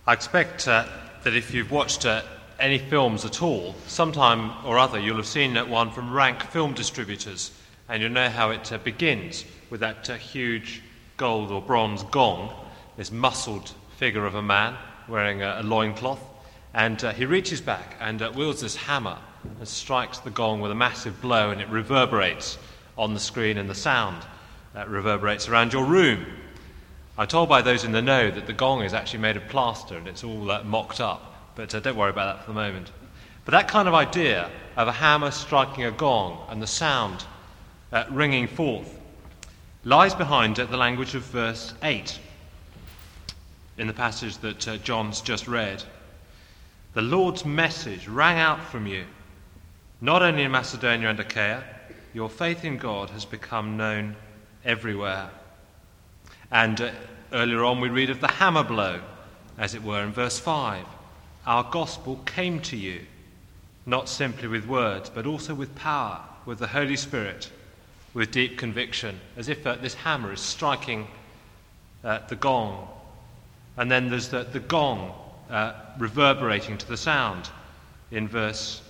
I expect that if you've watched any films at all, sometime or other you'll have seen one from Rank Film Distributors, and you'll know how it begins with that huge gold or bronze gong, this muscled figure of a man wearing a loincloth, and he reaches back and wields this hammer and strikes the gong with a massive blow, and it reverberates on the screen, and the sound reverberates around your room. I'm told by those in the know that the gong is actually made of plaster and it's all mocked up, but don't worry about that for the moment. But that kind of idea of a hammer striking a gong and the sound ringing forth lies behind the language of verse 8 in the passage that John's just read. The Lord's message rang out from you, not only in Macedonia and Achaia. Your faith in God has become known everywhere. And earlier on we read of the hammer blow, as it were, in verse 5. Our gospel came to you, not simply with words, but also with power, with the Holy Spirit, with deep conviction, as if this hammer is striking the gong. And then there's the gong reverberating to the sound in verse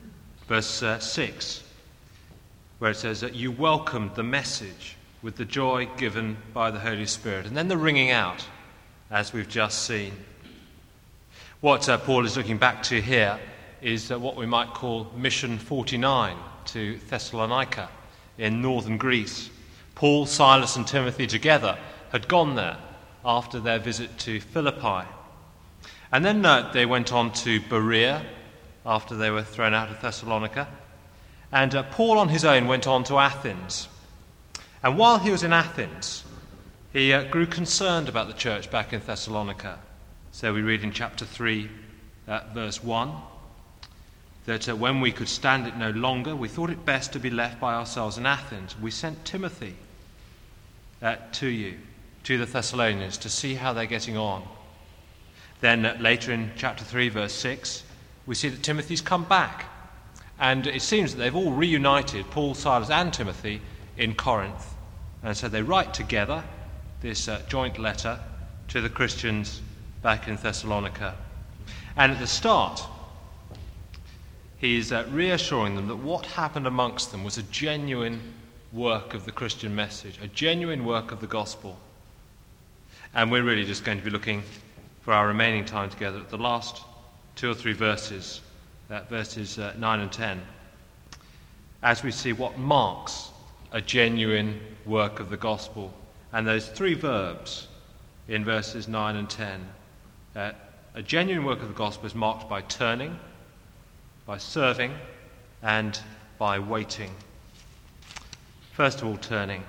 6, where it says that you welcomed the message with the joy given by the Holy Spirit. And then the ringing out, as we've just seen. What Paul is looking back to here is what we might call Mission 49 to Thessalonica in northern Greece. Paul, Silas and Timothy together had gone there after their visit to Philippi. And then they went on to Berea after they were thrown out of Thessalonica. And Paul on his own went on to Athens. And while he was in Athens, he grew concerned about the church back in Thessalonica. So we read in chapter 3, verse 1, that when we could stand it no longer, we thought it best to be left by ourselves in Athens. We sent Timothy to you, to the Thessalonians, to see how they're getting on. Then later in chapter 3, verse 6, we see that Timothy's come back. And it seems that they've all reunited, Paul, Silas and Timothy, in Corinth. And so they write together this joint letter to the Christians back in Thessalonica. And at the start, he's reassuring them that what happened amongst them was a genuine work of the Christian message, a genuine work of the gospel. And we're really just going to be looking for our remaining time together at the last 2 or 3 verses, verses 9 and 10, as we see what marks a genuine work of the gospel. And those 3 verbs in verses 9 and 10. A genuine work of the gospel is marked by turning, by serving, and by waiting. First of all, turning.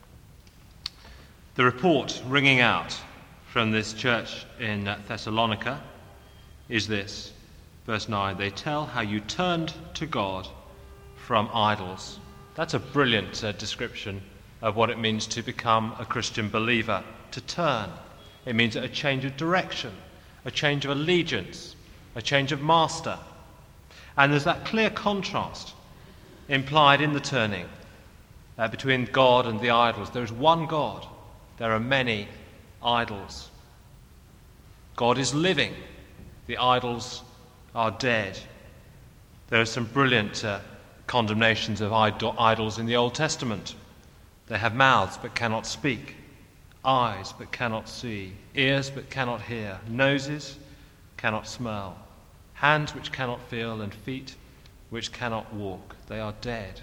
The report ringing out from this church in Thessalonica is this. Verse 9, they tell how you turned to God from idols. That's a brilliant description of what it means to become a Christian believer, to turn. It means a change of direction, a change of allegiance, a change of master. And there's that clear contrast implied in the turning between God and the idols. There is one God. There are many idols. God is living. The idols are dead. There are some brilliant condemnations of idols in the Old Testament. They have mouths but cannot speak, eyes but cannot see, ears but cannot hear, noses cannot smell, hands which cannot feel, and feet which cannot walk. They are dead.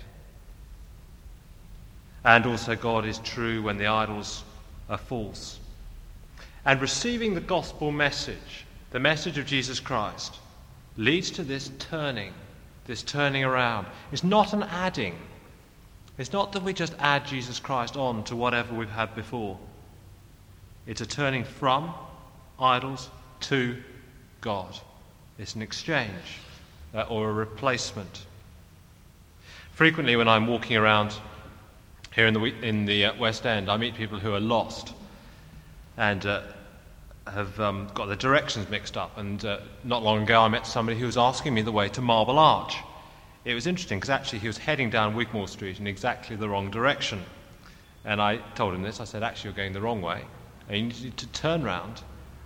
And also God is true when the idols are false. And receiving the gospel message, the message of Jesus Christ, leads to this turning around. It's not an adding. It's not that we just add Jesus Christ on to whatever we've had before. It's a turning from idols to God. It's an exchange or a replacement. Frequently when I'm walking around here in the West End, I meet people who are lost and have got their directions mixed up. And not long ago I met somebody who was asking me the way to Marble Arch. It was interesting because actually he was heading down Wigmore Street in exactly the wrong direction. And I told him this. I said, actually, you're going the wrong way. And you need to turn round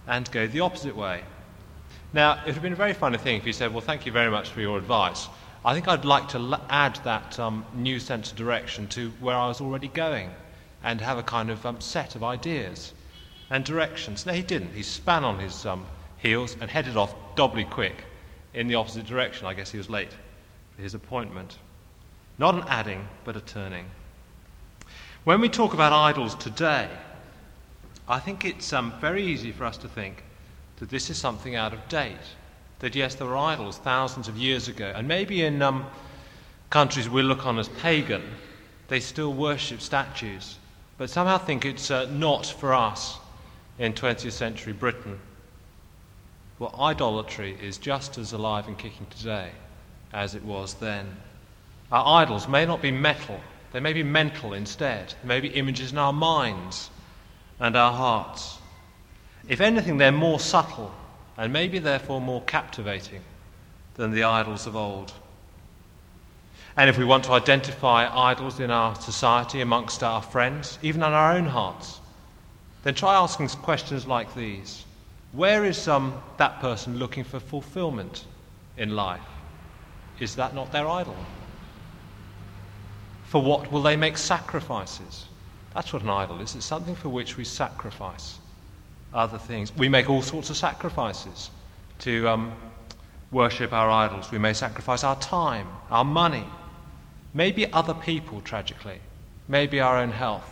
and go the opposite way. Now, it would have been a very funny thing if you said, well, thank you very much for your advice. I think I'd like to add that new sense of direction to where I was already going and have a kind of set of ideas and directions. No, he didn't. He span on his heels and headed off doubly quick in the opposite direction. I guess he was late for his appointment. Not an adding, but a turning. When we talk about idols today, I think it's very easy for us to think that this is something out of date. That yes, there were idols thousands of years ago, and maybe in countries we look on as pagan, they still worship statues, but somehow think it's not for us in 20th century Britain. Well, idolatry is just as alive and kicking today as it was then. Our idols may not be metal, they may be mental instead. They may be images in our minds and our hearts. If anything, they're more subtle and maybe therefore more captivating than the idols of old. And if we want to identify idols in our society, amongst our friends, even in our own hearts, then try asking questions like these. Where is that person looking for fulfillment in life? Is that not their idol? For what will they make sacrifices? That's what an idol is. It's something for which we sacrifice other things. We make all sorts of sacrifices to worship our idols. We may sacrifice our time, our money, maybe other people, tragically, maybe our own health.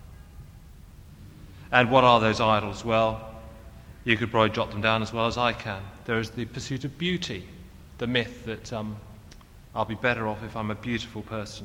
And what are those idols? Well, you could probably jot them down as well as I can. There is the pursuit of beauty, the myth that I'll be better off if I'm a beautiful person.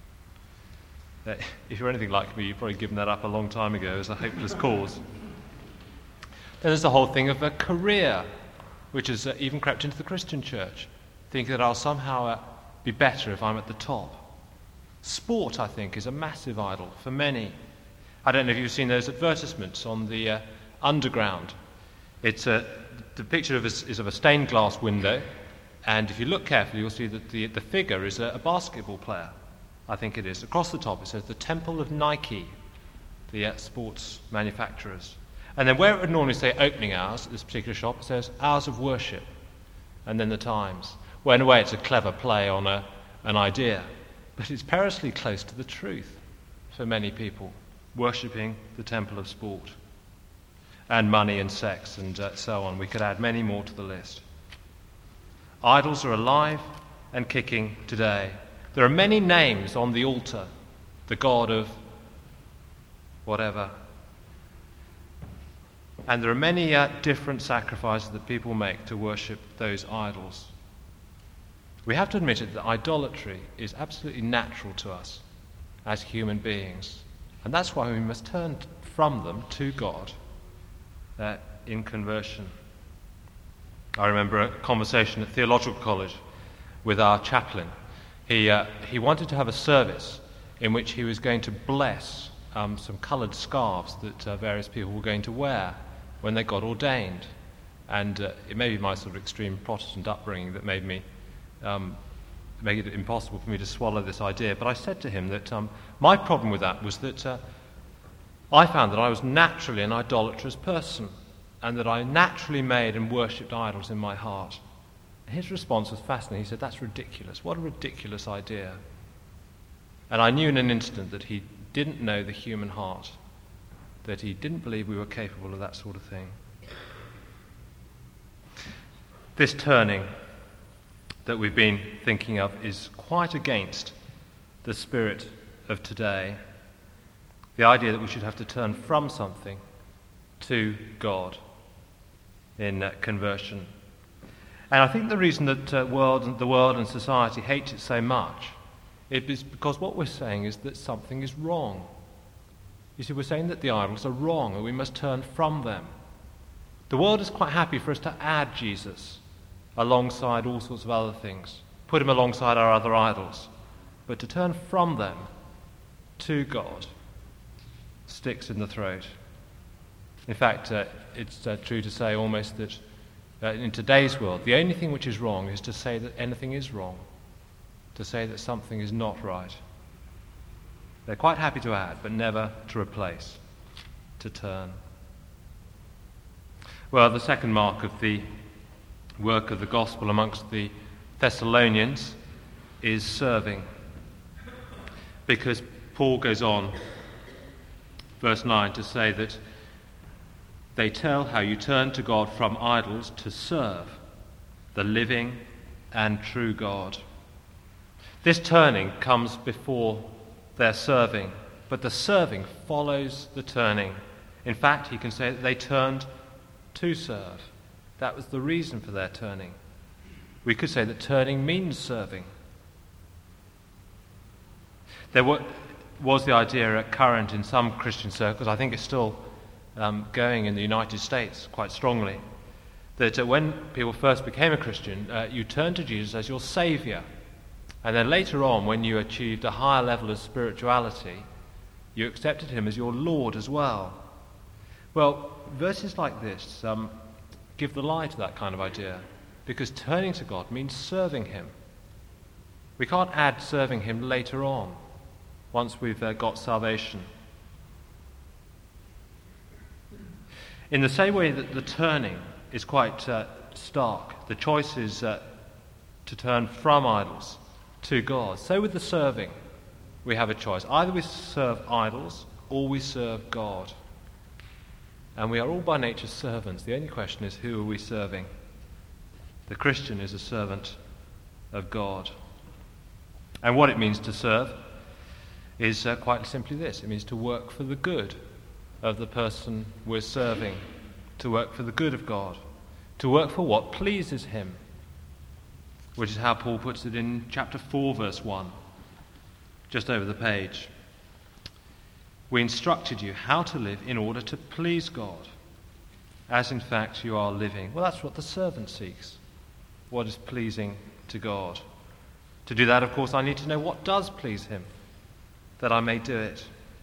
If you're anything like me, you've probably given that up a long time ago as a hopeless cause. Then there's the whole thing of a career, which has even crept into the Christian church, thinking that I'll somehow be better if I'm at the top. Sport, I think, is a massive idol for many. I don't know if you've seen those advertisements on the underground. The picture is of a stained glass window, and if you look carefully, you'll see that the figure is a basketball player. I think it is. Across the top it says the Temple of Nike, the sports manufacturers. And then where it would normally say opening hours at this particular shop, it says hours of worship, and then the times. Well, in a way it's a clever play on an idea, but it's perilously close to the truth for many people, worshipping the temple of sport and money and sex and so on. We could add many more to the list. Idols are alive and kicking today. There are many names on the altar, the god of whatever. And there are many different sacrifices that people make to worship those idols. We have to admit it that idolatry is absolutely natural to us as human beings. And that's why we must turn from them to God in conversion. I remember a conversation at theological college with our chaplain. He wanted to have a service in which he was going to bless some coloured scarves that various people were going to wear when they got ordained. And it may be my sort of extreme Protestant upbringing that made me make it impossible for me to swallow this idea. But I said to him that my problem with that was that I found that I was naturally an idolatrous person and that I naturally made and worshipped idols in my heart. His response was fascinating. He said, "That's ridiculous. What a ridiculous idea." And I knew in an instant that he didn't know the human heart, that he didn't believe we were capable of that sort of thing. This turning that we've been thinking of is quite against the spirit of today. The idea that we should have to turn from something to God in conversion. And I think the reason that the world and society hates it so much is because what we're saying is that something is wrong. You see, we're saying that the idols are wrong and we must turn from them. The world is quite happy for us to add Jesus alongside all sorts of other things, put him alongside our other idols. But to turn from them to God sticks in the throat. In fact, it's true to say almost that in today's world, the only thing which is wrong is to say that anything is wrong, to say that something is not right. They're quite happy to add, but never to replace, to turn. Well, the second mark of the work of the gospel amongst the Thessalonians is serving. Because Paul goes on, verse 9, to say that they tell how you turn to God from idols to serve the living and true God. This turning comes before their serving, but the serving follows the turning. In fact, he can say that they turned to serve. That was the reason for their turning. We could say that turning means serving. There was the idea current in some Christian circles, I think it's still going in the United States quite strongly, that when people first became a Christian, you turned to Jesus as your saviour. And then later on, when you achieved a higher level of spirituality, you accepted him as your Lord as well. Well, verses like this give the lie to that kind of idea, because turning to God means serving him. We can't add serving him later on, once we've got salvation. In the same way that the turning is quite stark, the choice is to turn from idols to God, so with the serving we have a choice. Either we serve idols or we serve God. And we are all by nature servants. The only question is, who are we serving? The Christian is a servant of God. And what it means to serve is quite simply this. It means to work for the good of the person we're serving, to work for the good of God, to work for what pleases him, which is how Paul puts it in chapter 4, verse 1, just over the page. We instructed you how to live in order to please God, as in fact you are living. Well, that's what the servant seeks, what is pleasing to God. To do that, of course, I need to know what does please him, that I may do it.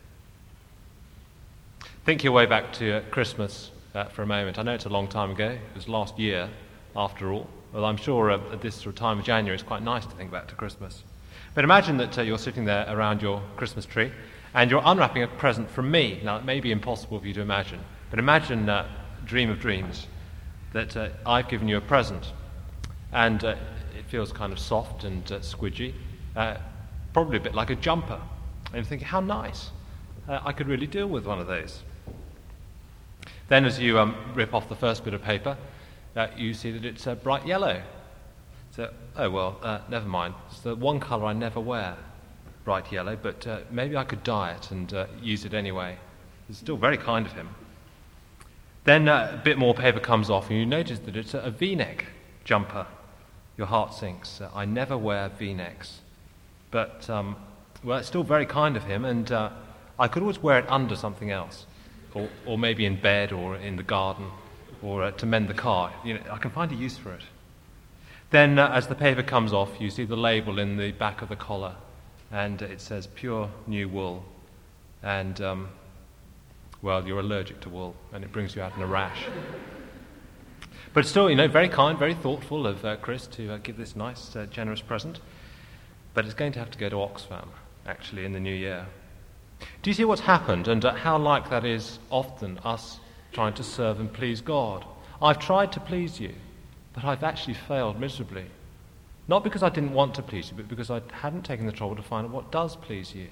Think your way back to Christmas for a moment. I know it's a long time ago. It was last year, after all. Well, I'm sure at this sort of time of January it's quite nice to think back to Christmas. But imagine that you're sitting there around your Christmas tree and you're unwrapping a present from me. Now, it may be impossible for you to imagine, but imagine, dream of dreams, that I've given you a present. And it feels kind of soft and squidgy, probably a bit like a jumper. And you're thinking, how nice. I could really deal with one of those. Then as you rip off the first bit of paper, you see that it's bright yellow. So, never mind. It's the one colour I never wear, bright yellow, but maybe I could dye it and use it anyway. It's still very kind of him. Then a bit more paper comes off and you notice that it's a V-neck jumper. Your heart sinks. I never wear V-necks. But, it's still very kind of him, and I could always wear it under something else, or maybe in bed or in the garden, or to mend the car. I can find a use for it. Then, as the paper comes off, you see the label in the back of the collar, and it says pure new wool. And, you're allergic to wool, and it brings you out in a rash. But still, very kind, very thoughtful of Chris to give this nice, generous present. But it's going to have to go to Oxfam, actually, in the new year. Do you see what's happened, and how like that is often us trying to serve and please God? I've tried to please you, but I've actually failed miserably. Not because I didn't want to please you, but because I hadn't taken the trouble to find out what does please you.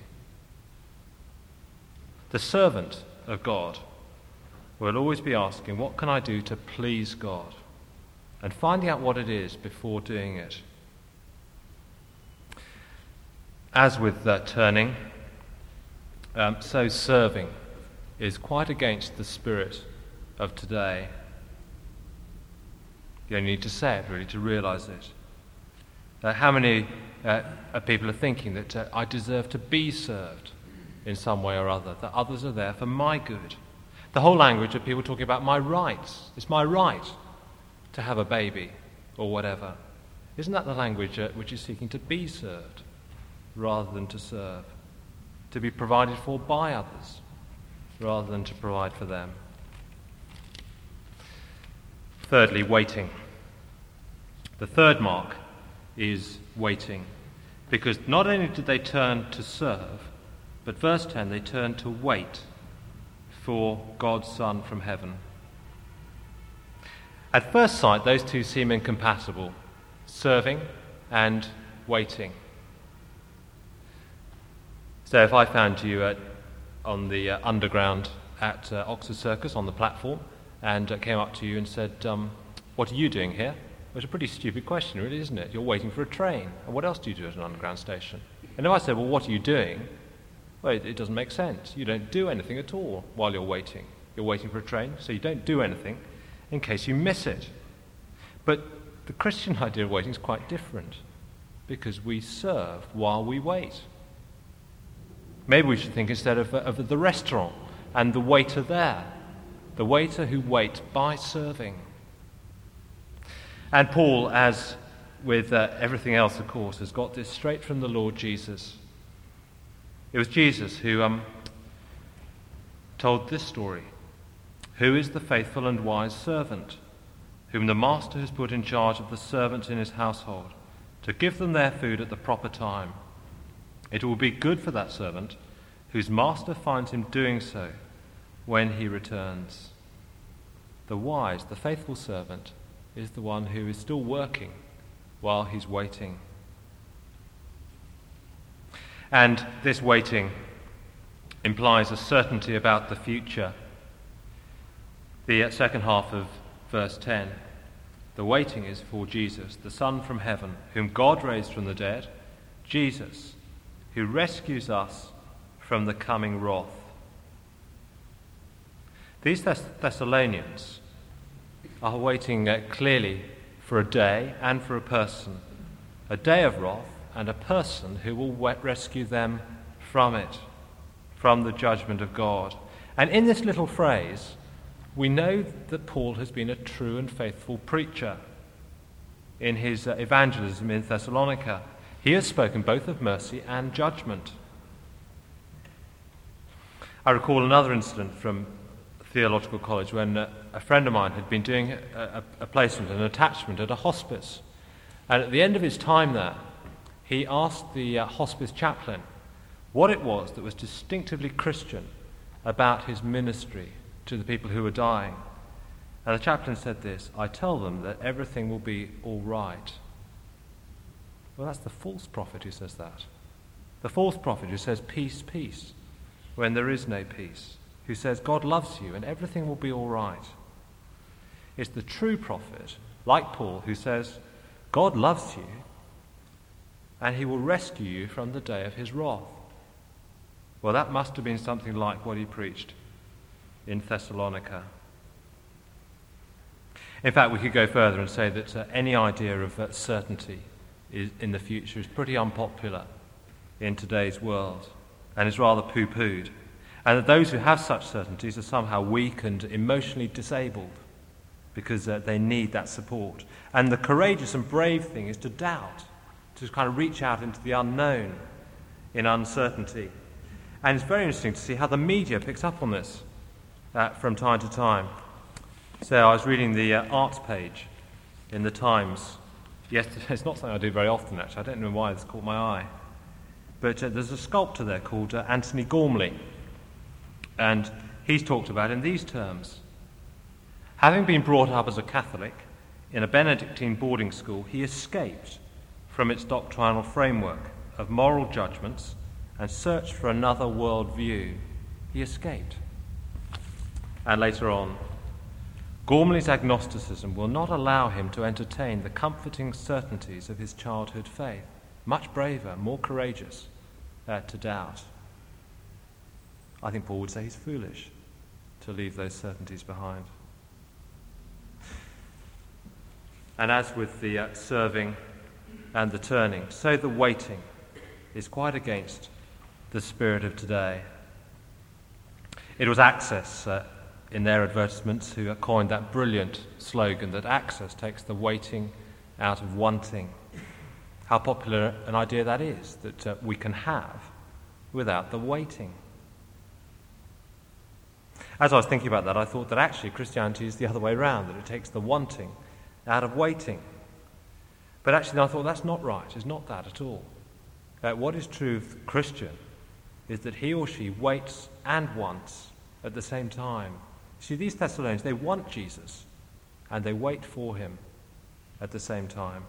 The servant of God will always be asking, what can I do to please God? And finding out what it is before doing it. As with turning, so serving is quite against the spirit of today. You only need to say it, really, to realize it. How many people are thinking that I deserve to be served in some way or other, that others are there for my good? The whole language of people talking about my rights. It's my right to have a baby or whatever. Isn't that the language which is seeking to be served rather than to serve? To be provided for by others rather than to provide for them. Thirdly, waiting. The third mark is waiting, because not only did they turn to serve, but verse 10, they turned to wait for God's Son from heaven. At first sight, those two seem incompatible, serving and waiting. So if I found you on the underground at Oxford Circus on the platform and came up to you and said, what are you doing here? Well, it's a pretty stupid question, really, isn't it? You're waiting for a train. And what else do you do at an underground station? And if I said, well, what are you doing? Well, it doesn't make sense. You don't do anything at all while you're waiting. You're waiting for a train, so you don't do anything in case you miss it. But the Christian idea of waiting is quite different, because we serve while we wait. Maybe we should think instead of the restaurant and the waiter there, the waiter who waits by serving. And Paul, as with everything else, of course, has got this straight from the Lord Jesus. It was Jesus who told this story. Who is the faithful and wise servant, whom the master has put in charge of the servants in his household, to give them their food at the proper time? It will be good for that servant whose master finds him doing so when he returns. The wise, the faithful servant, is the one who is still working while he's waiting. And this waiting implies a certainty about the future. The second half of verse 10, the waiting is for Jesus, the Son from heaven, whom God raised from the dead, Jesus, who rescues us from the coming wrath. These Thessalonians are waiting clearly for a day and for a day of wrath and a person who will rescue them from it, from the judgment of God. And in this little phrase, we know that Paul has been a true and faithful preacher. In his evangelism in Thessalonica, he has spoken both of mercy and judgment. I recall another incident from theological college when a friend of mine had been doing a placement, an attachment at a hospice. And at the end of his time there, he asked the hospice chaplain what it was that was distinctively Christian about his ministry to the people who were dying. And the chaplain said this: I tell them that everything will be all right. Well, that's the false prophet who says that. The false prophet who says peace, peace, when there is no peace, who says God loves you and everything will be all right. It's the true prophet, like Paul, who says God loves you and he will rescue you from the day of his wrath. Well, that must have been something like what he preached in Thessalonica. In fact, we could go further and say that any idea of certainty in the future is pretty unpopular in today's world and is rather poo-pooed, and that those who have such certainties are somehow weak and emotionally disabled because they need that support. And the courageous and brave thing is to doubt, to kind of reach out into the unknown in uncertainty. And it's very interesting to see how the media picks up on this from time to time. So I was reading the arts page in the Times yesterday. It's not something I do very often, actually. I don't know why this caught my eye. But there's a sculptor there called Antony Gormley. And he's talked about in these terms. Having been brought up as a Catholic in a Benedictine boarding school, he escaped from its doctrinal framework of moral judgments and searched for another world view. He escaped. And later on, Gormley's agnosticism will not allow him to entertain the comforting certainties of his childhood faith. Much braver, more courageous to doubt. I think Paul would say he's foolish to leave those certainties behind. And as with the serving and the turning, so the waiting is quite against the spirit of today. It was Access in their advertisements who coined that brilliant slogan that Access takes the waiting out of wanting. How popular an idea that is, that we can have without the waiting. As I was thinking about that, I thought that actually Christianity is the other way around, that it takes the wanting out of waiting. But actually I thought that's not right, it's not that at all. What is true of the Christian is that he or she waits and wants at the same time. See, these Thessalonians, they want Jesus, and they wait for him at the same time.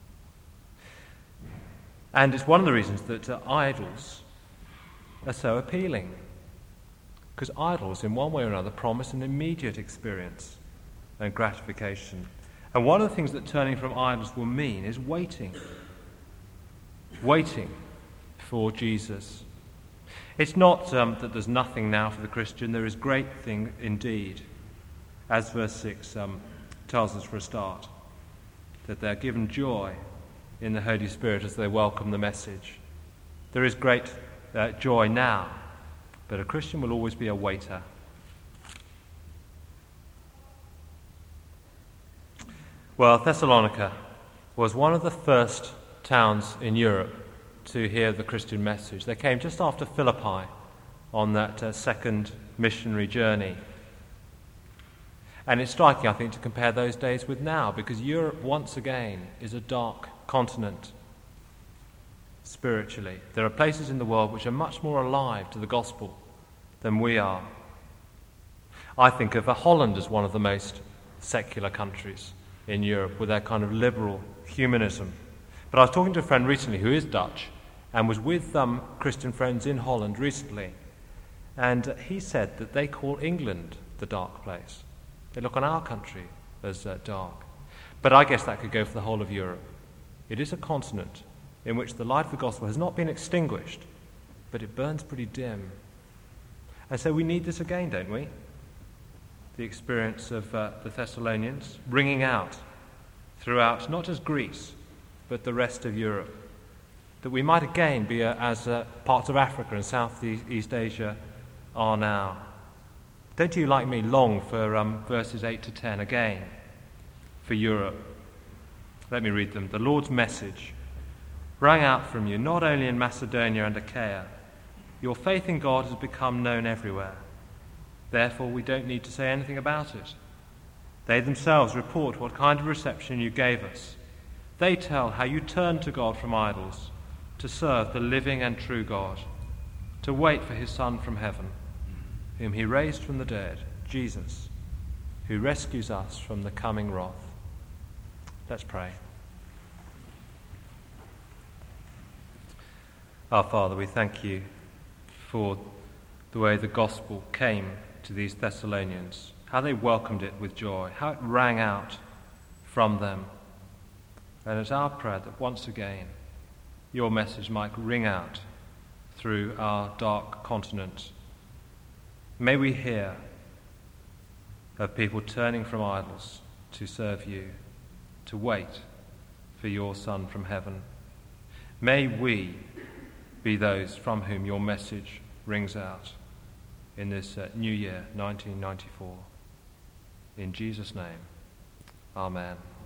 And it's one of the reasons that idols are so appealing, because idols, in one way or another, promise an immediate experience and gratification. And one of the things that turning from idols will mean is waiting for Jesus. It's not that there's nothing now for the Christian. There is great thing indeed, as verse 6 tells us for a start, that they're given joy in the Holy Spirit as they welcome the message. There is great joy now, but a Christian will always be a waiter. Well, Thessalonica was one of the first towns in Europe to hear the Christian message. They came just after Philippi on that second missionary journey. And it's striking, I think, to compare those days with now, because Europe, once again, is a dark continent spiritually. There are places in the world which are much more alive to the gospel than we are. I think of Holland as one of the most secular countries in Europe, with their kind of liberal humanism. But I was talking to a friend recently who is Dutch and was with Christian friends in Holland recently, and he said that they call England the dark place. They look on our country as dark. But I guess that could go for the whole of Europe. It is a continent in which the light of the gospel has not been extinguished, but it burns pretty dim. And so we need this again, don't we? The experience of the Thessalonians ringing out throughout not just Greece, but the rest of Europe, that we might again be as parts of Africa and Southeast Asia are now. Don't you, like me, long for verses 8 to 10 again for Europe? Let me read them. The Lord's message rang out from you, not only in Macedonia and Achaia. Your faith in God has become known everywhere. Therefore, we don't need to say anything about it. They themselves report what kind of reception you gave us. They tell how you turned to God from idols to serve the living and true God, to wait for his Son from heaven, whom he raised from the dead, Jesus, who rescues us from the coming wrath. Let's pray. Our Father, we thank you for the way the gospel came to these Thessalonians, how they welcomed it with joy, how it rang out from them. And it's our prayer that once again your message might ring out through our dark continent. May we hear of people turning from idols to serve you, to wait for your Son from heaven. May we be those from whom your message rings out in this new year, 1994. In Jesus' name, amen.